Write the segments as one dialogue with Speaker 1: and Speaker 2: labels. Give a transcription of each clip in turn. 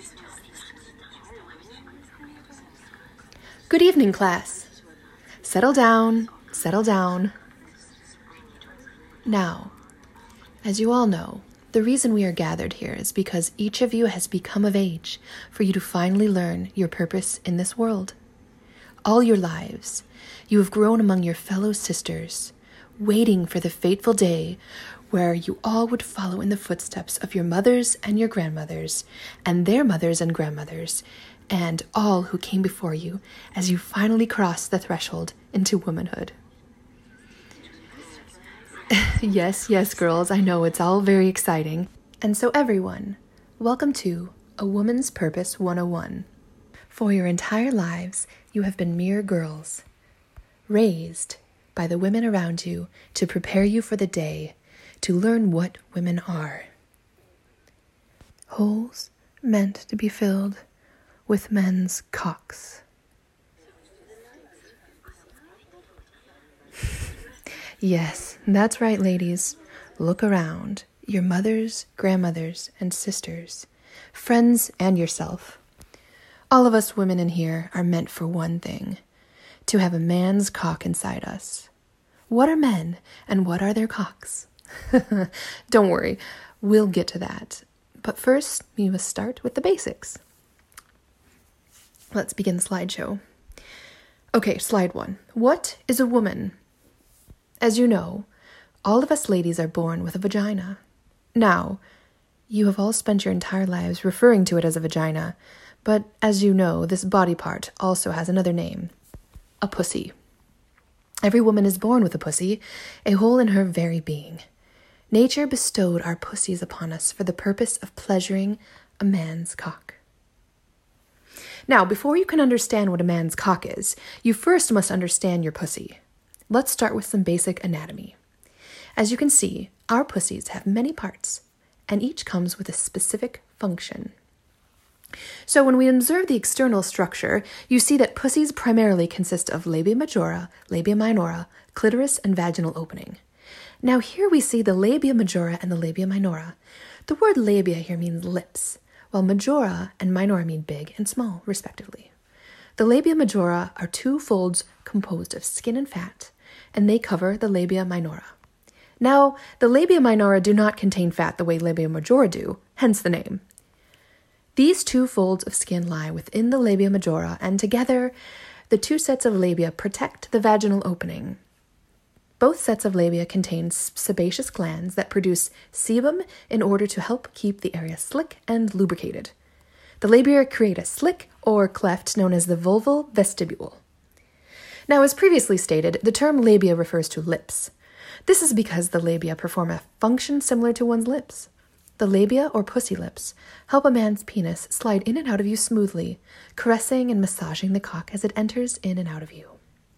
Speaker 1: Good evening, class. Settle down, settle down. Now, as you all know, the reason we are gathered here is because each of you has become of age for you to finally learn your purpose in this world. All your lives, you have grown among your fellow sisters, waiting for the fateful day where you all would follow in the footsteps of your mothers and your grandmothers, and their mothers and grandmothers, and all who came before you as you finally cross the threshold into womanhood. Yes, girls, I know it's all very exciting. And so everyone, welcome to A Woman's Purpose 101. For your entire lives, you have been mere girls, raised by the women around you to prepare you for the day, to learn what women are. Holes meant to be filled with men's cocks. Yes, that's right, ladies. Look around. Your mothers, grandmothers, and sisters, friends, and yourself. All of us women in here are meant for one thing, to have a man's cock inside us. What are men, and what are their cocks? Don't worry, we'll get to that. But first, we must start with the basics. Let's begin the slideshow. Okay, slide 1. What is a woman? As you know, all of us ladies are born with a vagina. Now, you have all spent your entire lives referring to it as a vagina, but as you know, this body part also has another name, a pussy. Every woman is born with a pussy, a hole in her very being. Nature bestowed our pussies upon us for the purpose of pleasuring a man's cock. Now, before you can understand what a man's cock is, you first must understand your pussy. Let's start with some basic anatomy. As you can see, our pussies have many parts, and each comes with a specific function. So when we observe the external structure, you see that pussies primarily consist of labia majora, labia minora, clitoris, and vaginal opening. Now here we see the labia majora and the labia minora. The word labia here means lips, while majora and minora mean big and small, respectively. The labia majora are two folds composed of skin and fat, and they cover the labia minora. Now, the labia minora do not contain fat the way labia majora do, hence the name. These two folds of skin lie within the labia majora, and together, the two sets of labia protect the vaginal opening. Both sets of labia contain sebaceous glands that produce sebum in order to help keep the area slick and lubricated. The labia create a slick or cleft known as the vulval vestibule. Now, as previously stated, the term labia refers to lips. This is because the labia perform a function similar to one's lips. The labia, or pussy lips, help a man's penis slide in and out of you smoothly, caressing and massaging the cock as it enters in and out of you.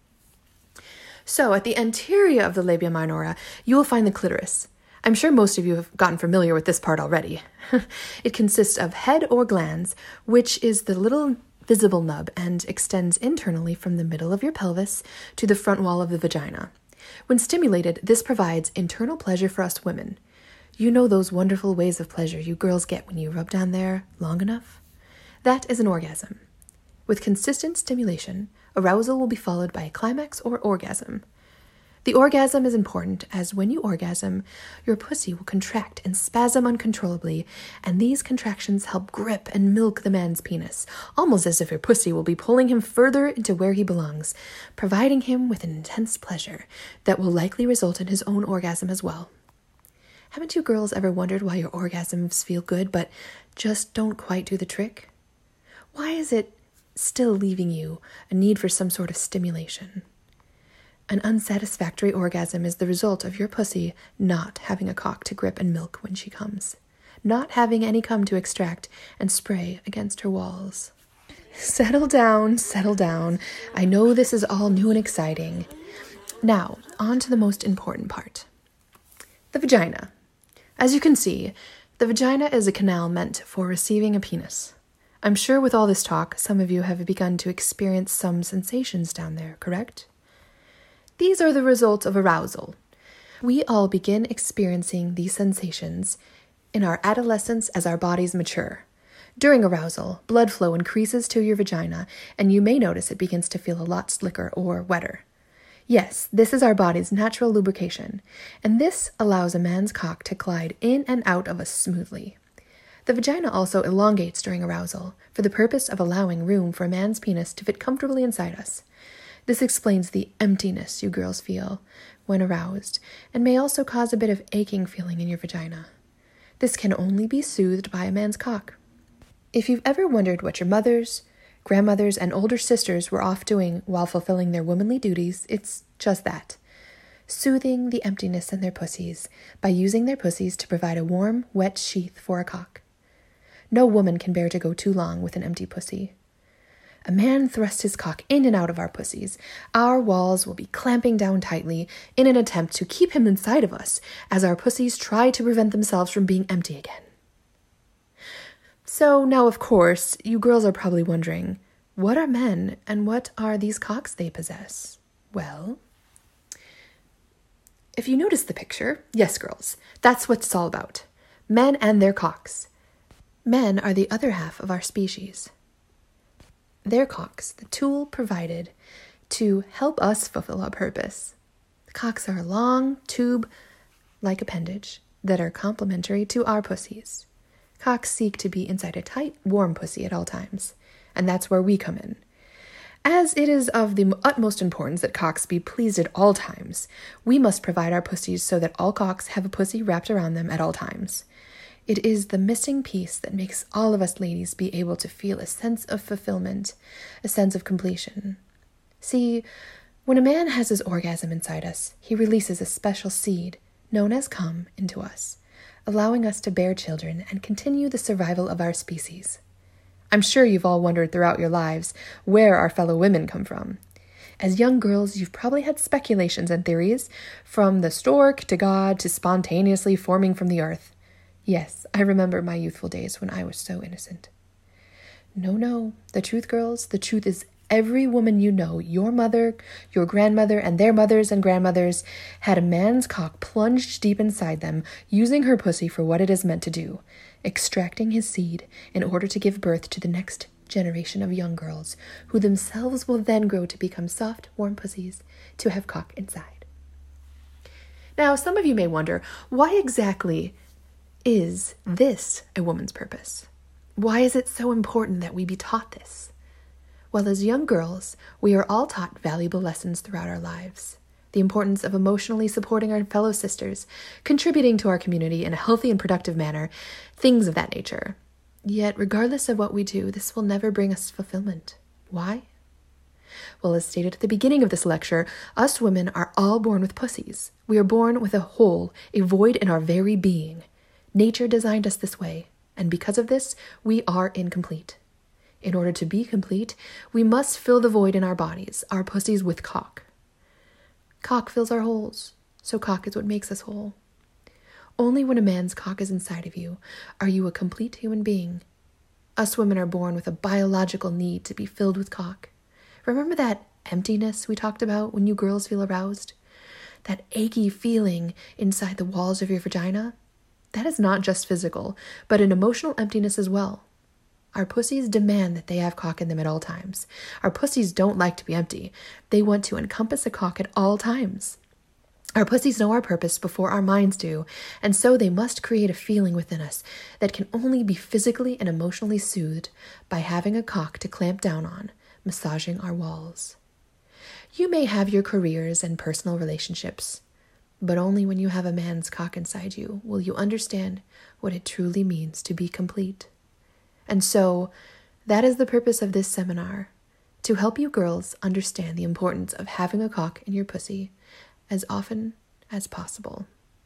Speaker 1: So, at the anterior of the labia minora, you will find the clitoris. I'm sure most of you have gotten familiar with this part already. It consists of head or glans, which is the little visible nub and extends internally from the middle of your pelvis to the front wall of the vagina. When stimulated, this provides internal pleasure for us women. You know those wonderful ways of pleasure you girls get when you rub down there long enough? That is an orgasm. With consistent stimulation, arousal will be followed by a climax or orgasm. The orgasm is important as when you orgasm, your pussy will contract and spasm uncontrollably, and these contractions help grip and milk the man's penis, almost as if your pussy will be pulling him further into where he belongs, providing him with an intense pleasure that will likely result in his own orgasm as well. Haven't you girls ever wondered why your orgasms feel good but just don't quite do the trick? Why is it still leaving you a need for some sort of stimulation? An unsatisfactory orgasm is the result of your pussy not having a cock to grip and milk when she comes, not having any cum to extract and spray against her walls. Settle down, settle down. I know this is all new and exciting. Now, on to the most important part. The vagina. As you can see, the vagina is a canal meant for receiving a penis. I'm sure with all this talk, some of you have begun to experience some sensations down there, correct? These are the results of arousal. We all begin experiencing these sensations in our adolescence as our bodies mature. During arousal, blood flow increases to your vagina, and you may notice it begins to feel a lot slicker or wetter. Yes, this is our body's natural lubrication, and this allows a man's cock to glide in and out of us smoothly. The vagina also elongates during arousal, for the purpose of allowing room for a man's penis to fit comfortably inside us. This explains the emptiness you girls feel when aroused, and may also cause a bit of aching feeling in your vagina. This can only be soothed by a man's cock. If you've ever wondered what your mothers, grandmothers, and older sisters were off doing while fulfilling their womanly duties, it's just that. Soothing the emptiness in their pussies by using their pussies to provide a warm, wet sheath for a cock. No woman can bear to go too long with an empty pussy. A man thrusts his cock in and out of our pussies. Our walls will be clamping down tightly in an attempt to keep him inside of us as our pussies try to prevent themselves from being empty again. So now, of course, you girls are probably wondering, what are men and what are these cocks they possess? Well, if you notice the picture, yes, girls, that's what it's all about. Men and their cocks. Men are the other half of our species. Their cocks, the tool provided to help us fulfill our purpose. Cocks are a long, tube-like appendage that are complementary to our pussies. Cocks seek to be inside a tight, warm pussy at all times, and that's where we come in. As it is of the utmost importance that cocks be pleased at all times, we must provide our pussies so that all cocks have a pussy wrapped around them at all times. It is the missing piece that makes all of us ladies be able to feel a sense of fulfillment, a sense of completion. See, when a man has his orgasm inside us, he releases a special seed, known as cum, into us, allowing us to bear children and continue the survival of our species. I'm sure you've all wondered throughout your lives where our fellow women come from. As young girls, you've probably had speculations and theories, from the stork to God to spontaneously forming from the earth. Yes, I remember my youthful days when I was so innocent. No, the truth, girls, the truth is every woman you know, your mother, your grandmother, and their mothers and grandmothers, had a man's cock plunged deep inside them, using her pussy for what it is meant to do, extracting his seed in order to give birth to the next generation of young girls, who themselves will then grow to become soft, warm pussies to have cock inside. Now, some of you may wonder, why exactly is this a woman's purpose? Why is it so important that we be taught this? Well, as young girls, we are all taught valuable lessons throughout our lives. The importance of emotionally supporting our fellow sisters, contributing to our community in a healthy and productive manner, things of that nature. Yet, regardless of what we do, this will never bring us fulfillment. Why? Well, as stated at the beginning of this lecture, us women are all born with pussies. We are born with a hole, a void in our very being. Nature designed us this way, and because of this, we are incomplete. In order to be complete, we must fill the void in our bodies, our pussies, with cock. Cock fills our holes, so cock is what makes us whole. Only when a man's cock is inside of you are you a complete human being. Us women are born with a biological need to be filled with cock. Remember that emptiness we talked about when you girls feel aroused? That achy feeling inside the walls of your vagina? That is not just physical, but an emotional emptiness as well. Our pussies demand that they have cock in them at all times. Our pussies don't like to be empty. They want to encompass a cock at all times. Our pussies know our purpose before our minds do, and so they must create a feeling within us that can only be physically and emotionally soothed by having a cock to clamp down on, massaging our walls. You may have your careers and personal relationships, but only when you have a man's cock inside you will you understand what it truly means to be complete. And so, that is the purpose of this seminar, to help you girls understand the importance of having a cock in your pussy as often as possible.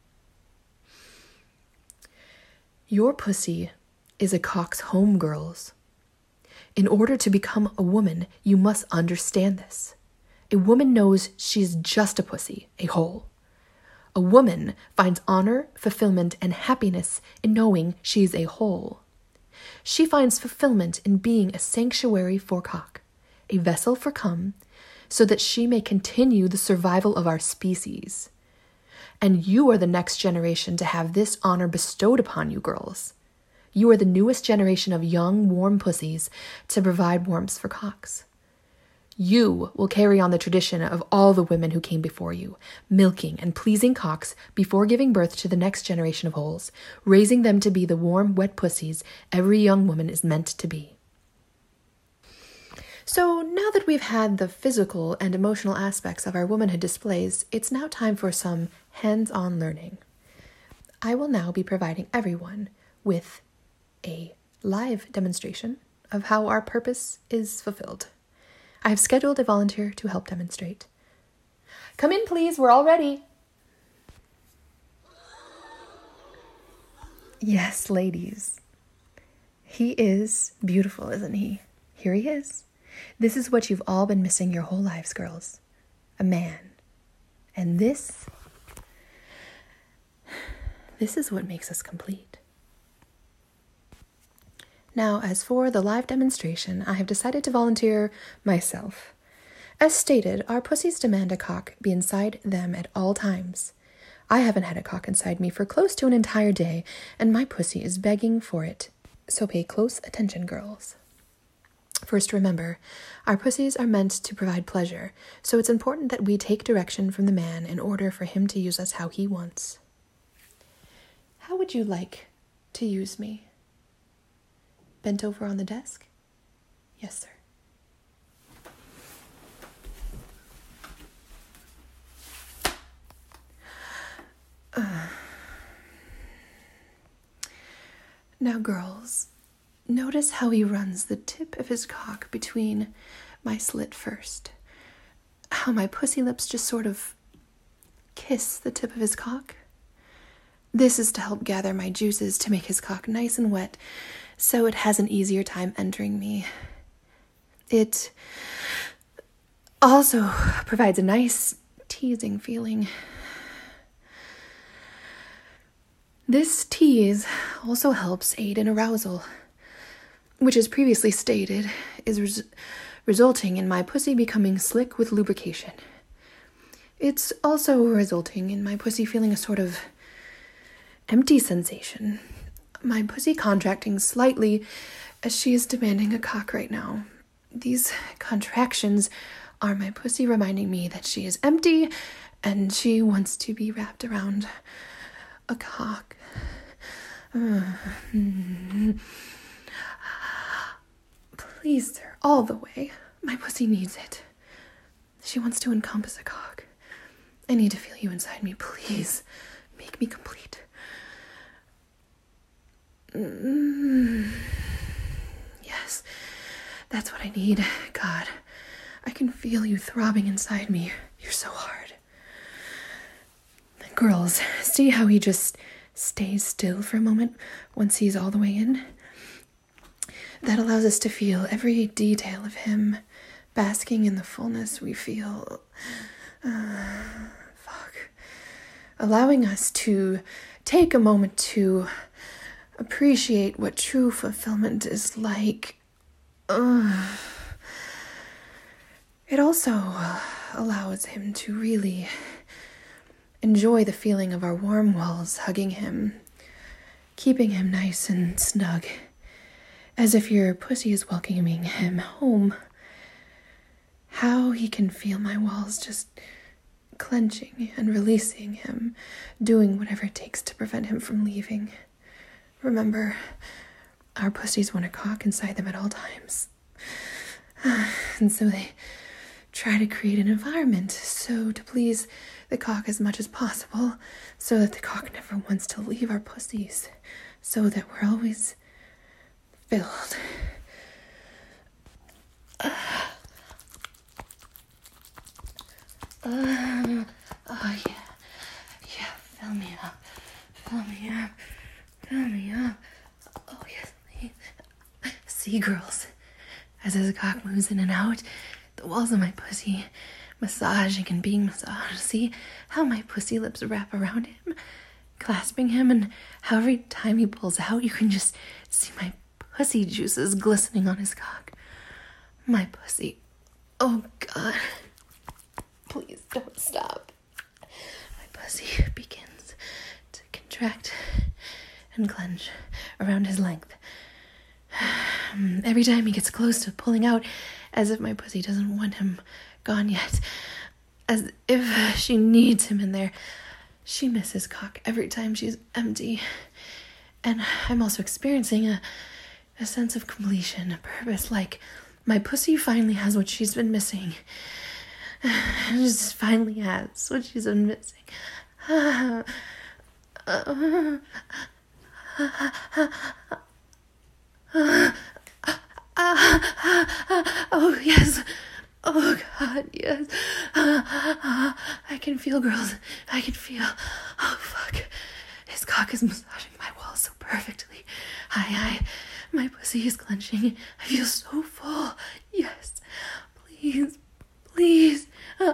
Speaker 1: Your pussy is a cock's home, girls. In order to become a woman, you must understand this. A woman knows she is just a pussy, a hole. A woman finds honor, fulfillment, and happiness in knowing she is a whole. She finds fulfillment in being a sanctuary for cock, a vessel for cum, so that she may continue the survival of our species. And you are the next generation to have this honor bestowed upon you, girls. You are the newest generation of young, warm pussies to provide warmth for cocks. You will carry on the tradition of all the women who came before you, milking and pleasing cocks before giving birth to the next generation of holes, raising them to be the warm, wet pussies every young woman is meant to be. So now that we've had the physical and emotional aspects of our womanhood displays, it's now time for some hands-on learning. I will now be providing everyone with a live demonstration of how our purpose is fulfilled. I have scheduled a volunteer to help demonstrate. Come in, please. We're all ready. Yes, ladies. He is beautiful, isn't he? Here he is. This is what you've all been missing your whole lives, girls. A man. And this is what makes us complete. Now, as for the live demonstration, I have decided to volunteer myself. As stated, our pussies demand a cock be inside them at all times. I haven't had a cock inside me for close to an entire day, and my pussy is begging for it. So pay close attention, girls. First, remember, our pussies are meant to provide pleasure, so it's important that we take direction from the man in order for him to use us how he wants. How would you like to use me? Bent over on the desk? Yes, sir. Now, girls, notice how he runs the tip of his cock between my slit first. How my pussy lips just sort of kiss the tip of his cock. This is to help gather my juices to make his cock nice and wet, so it has an easier time entering me. It also provides a nice teasing feeling. This tease also helps aid in arousal, which, as previously stated, is resulting in my pussy becoming slick with lubrication. It's also resulting in my pussy feeling a sort of empty sensation. My pussy contracting slightly as she is demanding a cock right now. These contractions are my pussy reminding me that she is empty and she wants to be wrapped around a cock. Please, sir, all the way. My pussy needs it. She wants to encompass a cock. I need to feel you inside me. Please, make me complete. Yes, that's what I need. God, I can feel you throbbing inside me. You're so hard. Girls, see how he just stays still for a moment once he's all the way in? That allows us to feel every detail of him, basking in the fullness we feel. Allowing us to take a moment to appreciate what true fulfillment is like. It also allows him to really enjoy the feeling of our warm walls hugging him, keeping him nice and snug, as if your pussy is welcoming him home. How he can feel my walls just clenching and releasing him, doing whatever it takes to prevent him from leaving. Remember, our pussies want a cock inside them at all times. And so they try to create an environment so to please the cock as much as possible, so that the cock never wants to leave our pussies, so that we're always filled. Oh yeah, fill me up. Oh yes, please. See, girls, as his cock moves in and out, the walls of my pussy massaging and being massaged. See how my pussy lips wrap around him, clasping him, and how every time he pulls out, you can just see my pussy juices glistening on his cock. My pussy. Oh God. Please don't stop. My pussy begins to contract and clench around his length. Every time he gets close to pulling out, as if my pussy doesn't want him gone yet, as if she needs him in there. She misses cock every time she's empty. And I'm also experiencing a sense of completion, a purpose, like my pussy finally has what she's been missing. It just finally has what she's been missing. Oh, yes. Oh, God, yes. I can feel, girls. I can feel. Oh, fuck. His cock is massaging my walls so perfectly. My pussy is clenching. I feel so full. Yes. Please. Please.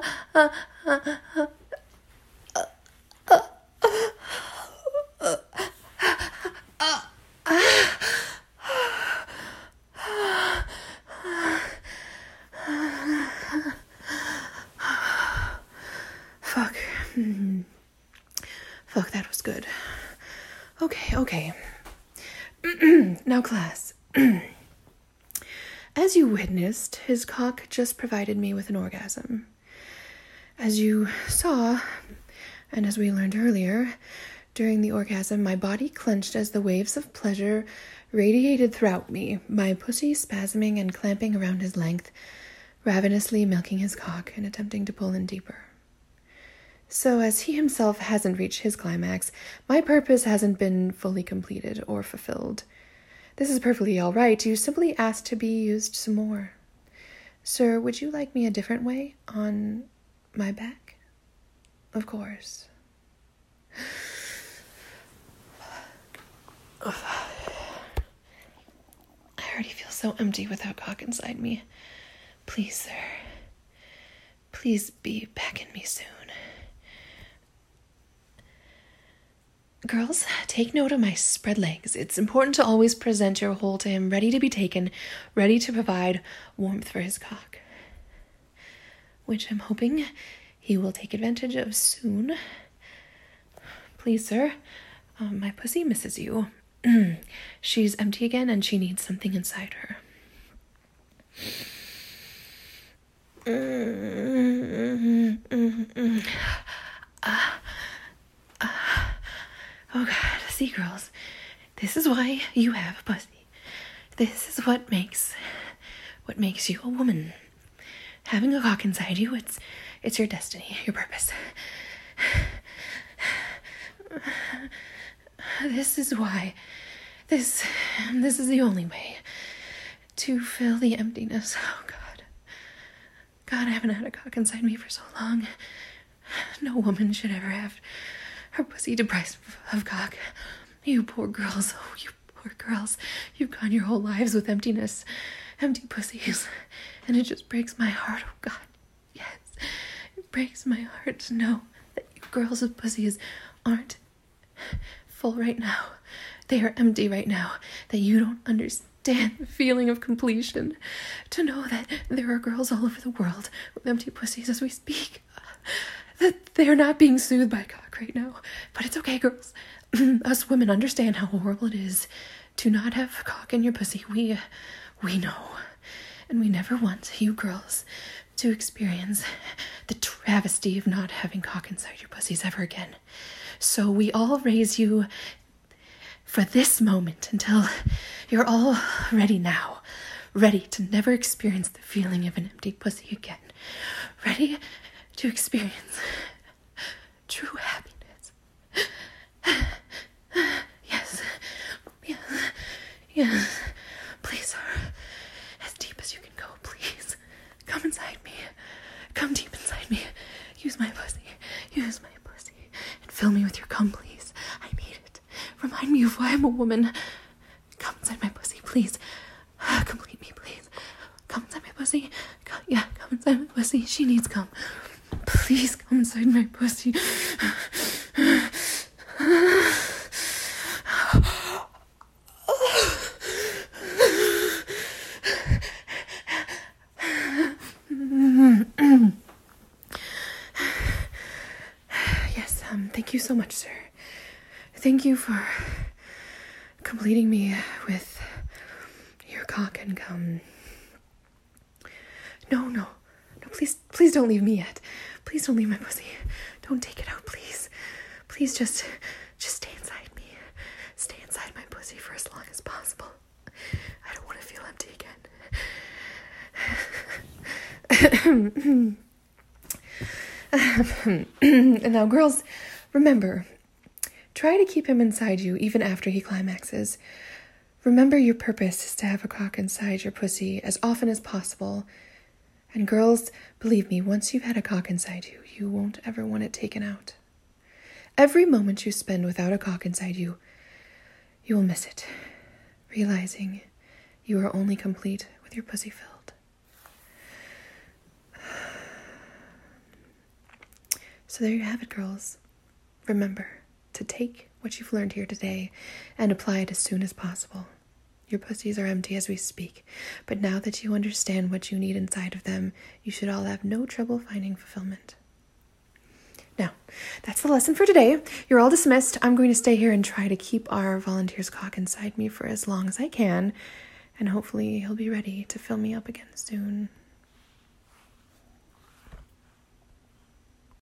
Speaker 1: Fuck. Fuck, that was good. Okay. Now, class. As you witnessed, his cock just provided me with an orgasm. As you saw, and as we learned earlier, during the orgasm, my body clenched as the waves of pleasure radiated throughout me, my pussy spasming and clamping around his length, ravenously milking his cock and attempting to pull in deeper. So as he himself hasn't reached his climax, my purpose hasn't been fully completed or fulfilled. This is perfectly all right. You simply asked to be used some more. Sir, would you like me a different way on my back? Of course. I already feel so empty without cock inside me. Please, sir. Please be back in me soon. Girls, take note of my spread legs. It's important to always present your whole to him, ready to be taken, ready to provide warmth for his cock. Which I'm hoping he will take advantage of soon. Please, sir, my pussy misses you. She's empty again and she needs something inside her. Oh God, see, girls, this is why you have a pussy. This is what makes you a woman. Having a cock inside you, it's your destiny, your purpose. This is why. This is the only way to fill the emptiness. Oh God. God, I haven't had a cock inside me for so long. No woman should ever have her pussy deprived of cock. You poor girls. Oh, you poor girls. You've gone your whole lives with emptiness. Empty pussies. And it just breaks my heart. Oh God. Yes. It breaks my heart to know that you girls with pussies aren't full right now. They are empty right now. That you don't understand the feeling of completion. To know that there are girls all over the world with empty pussies as we speak. That they're not being soothed by cock right now. But it's okay, girls. Us women understand how horrible it is to not have cock in your pussy. We know. And we never want you girls to experience the travesty of not having cock inside your pussies ever again. So we all raise you for this moment until you're all ready now. Ready to never experience the feeling of an empty pussy again. Ready to experience true happiness. Yes. Please, sir. As deep as you can go, please. Come inside me. Come deep inside me. Use my pussy. And fill me with your cum, please. I need it. Remind me of why I'm a woman. Come inside my pussy, please. Complete me, please. Come inside my pussy. Come inside my pussy. She needs cum. Please come inside my pussy. Yes, thank you so much, sir. Thank you for completing me with your cock and cum. No, please don't leave me yet. Please don't leave my pussy. Don't take it out, please. Please just stay inside me. Stay inside my pussy for as long as possible. I don't want to feel empty again. And now, girls, remember, try to keep him inside you even after he climaxes. Remember your purpose is to have a cock inside your pussy as often as possible. And girls, believe me, once you've had a cock inside you, you won't ever want it taken out. Every moment you spend without a cock inside you, you will miss it, realizing you are only complete with your pussy filled. So there you have it, girls. Remember to take what you've learned here today and apply it as soon as possible. Your pussies are empty as we speak, but now that you understand what you need inside of them, you should all have no trouble finding fulfillment. Now, that's the lesson for today. You're all dismissed. I'm going to stay here and try to keep our volunteer's cock inside me for as long as I can, and hopefully he'll be ready to fill me up again soon.